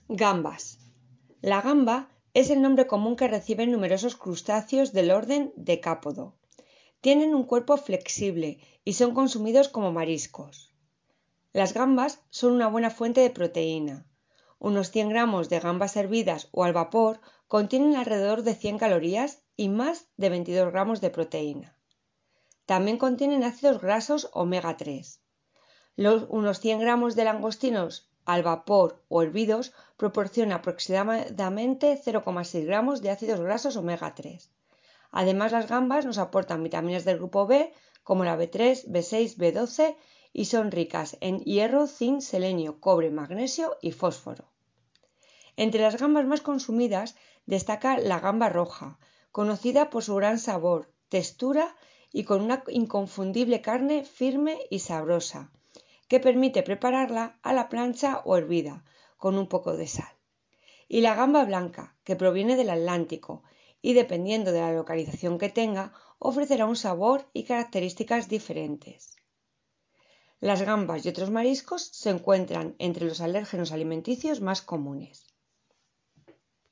Gambas. La gamba es el nombre común que reciben numerosos crustáceos del orden Decápodo. Tienen un cuerpo flexible y son consumidos como mariscos. Las gambas son una buena fuente de proteína. Unos 100 gramos de gambas hervidas o al vapor contienen alrededor de 100 calorías y más de 22 gramos de proteína. También contienen ácidos grasos omega 3. Unos 100 gramos de langostinos al vapor o hervidos proporciona aproximadamente 0,6 gramos de ácidos grasos omega 3. Además, las gambas nos aportan vitaminas del grupo B, como la B3, B6, B12, y son ricas en hierro, zinc, selenio, cobre, magnesio y fósforo. Entre las gambas más consumidas destaca la gamba roja, conocida por su gran sabor, textura y con una inconfundible carne firme y sabrosa, que permite prepararla a la plancha o hervida, con un poco de sal. Y la gamba blanca, que proviene del Atlántico, y dependiendo de la localización que tenga, ofrecerá un sabor y características diferentes. Las gambas y otros mariscos se encuentran entre los alérgenos alimenticios más comunes.